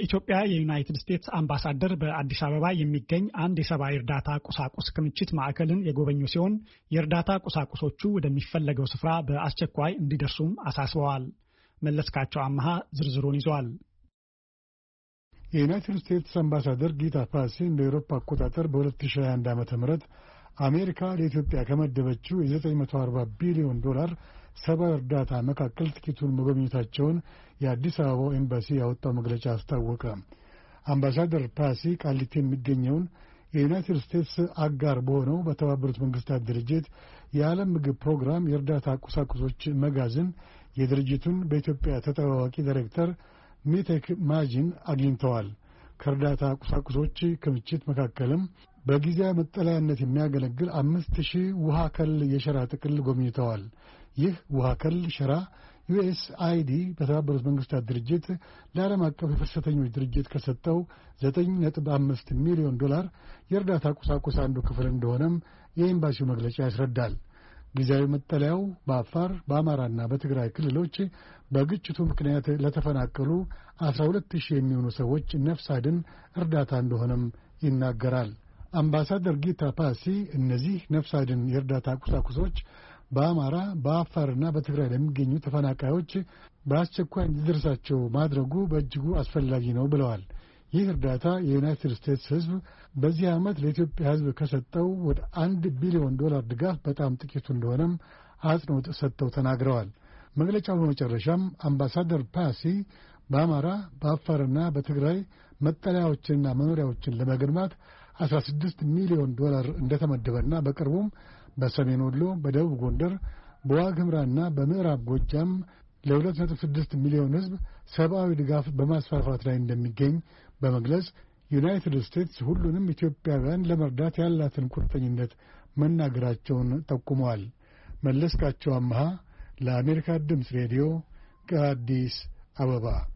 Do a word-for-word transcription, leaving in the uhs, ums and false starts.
በኢትዮጵያ የዩናይትድ ስቴትስ አምባሳደር በአዲስ አበባ የሚገኝ አንድ የሰብአዊ እርዳታ ቁሳቁስ ክምችት ማዕከልን የጎበኙ ሲሆን የእርዳታ ቁሳቁሶቹ ወደሚፈለገው ስፍራ በአስቸኳይ እንዲደርሱም አሳስበዋል። መለስካቸው አማሃ ዝርዝሩን ይዟል። የዩናይትድ ስቴትስ አምባሳደር ጊታ ፓሲ እንደ አውሮፓ አቆጣጠር በ2021 ዓመተ ምህረት አሜሪካ ለኢትዮጵያ ከመደበችው የዘጠኝ መቶ አርባ ቢሊዮን ዶላር ሰብአዊ እርዳታ መካከል ጥቂቱን መጎብኘታቸውን የአዲስ አበባው ኤምባሲ ያወጣው መግለጫ አስታወቀ። አምባሳደር ፓሲ ቃሊቲ የሚገኘውን የዩናይትድ ስቴትስ አጋር በሆነው በተባበሩት መንግስታት ድርጅት የዓለም ምግብ ፕሮግራም የእርዳታ ቁሳቁሶች መጋዘን የድርጅቱን በኢትዮጵያ ተጠባባቂ ዳይሬክተር ሚቴክ ማጂን አግኝተዋል። ከእርዳታ ቁሳቁሶች ክምችት መካከልም በጊዜያዊ መጠለያነት የሚያገለግል አምስት ሺህ ውሃ ከል የሸራ ጥቅል ጎብኝተዋል። ይህ ውሃ ከል ሸራ ዩኤስአይዲ በተባበሩት መንግስታት ድርጅት ለዓለም አቀፍ የፍልሰተኞች ድርጅት ከሰጠው ዘጠኝ ነጥብ አምስት ሚሊዮን ዶላር የእርዳታ ቁሳቁስ አንዱ ክፍል እንደሆነም የኤምባሲው መግለጫ ያስረዳል። ጊዜያዊ መጠለያው በአፋር በአማራና በትግራይ ክልሎች በግጭቱ ምክንያት ለተፈናቀሉ አስራ ሁለት ሺህ የሚሆኑ ሰዎች ነፍስ አድን እርዳታ እንደሆነም ይናገራል። አምባሳደር ጊታ ፓሲ እነዚህ ነፍስ አድን የእርዳታ ቁሳቁሶች በአማራ በአፋርና በትግራይ ለሚገኙ ተፈናቃዮች በአስቸኳይ እንዲደርሳቸው ማድረጉ በእጅጉ አስፈላጊ ነው ብለዋል። ይህ እርዳታ የዩናይትድ ስቴትስ ሕዝብ በዚህ ዓመት ለኢትዮጵያ ሕዝብ ከሰጠው ወደ አንድ ቢሊዮን ዶላር ድጋፍ በጣም ጥቂቱ እንደሆነም አጽንኦት ሰጥተው ተናግረዋል። መግለጫው በመጨረሻም አምባሳደር ፓሲ በአማራ በአፋርና በትግራይ መጠለያዎችንና መኖሪያዎችን ለመገንባት አስራ ስድስት ሚሊዮን ዶላር እንደተመደበና በቅርቡም በሰሜን ወሎ፣ በደቡብ ጎንደር፣ በዋግ ኽምራና በምዕራብ ጎጃም ለሁለት ነጥብ ስድስት ሚሊዮን ሕዝብ ሰብአዊ ድጋፍ በማስፋፋት ላይ እንደሚገኝ በመግለጽ ዩናይትድ ስቴትስ ሁሉንም ኢትዮጵያውያን ለመርዳት ያላትን ቁርጠኝነት መናገራቸውን ጠቁመዋል። መለስካቸው አማሃ ለአሜሪካ ድምፅ ሬዲዮ ከአዲስ አበባ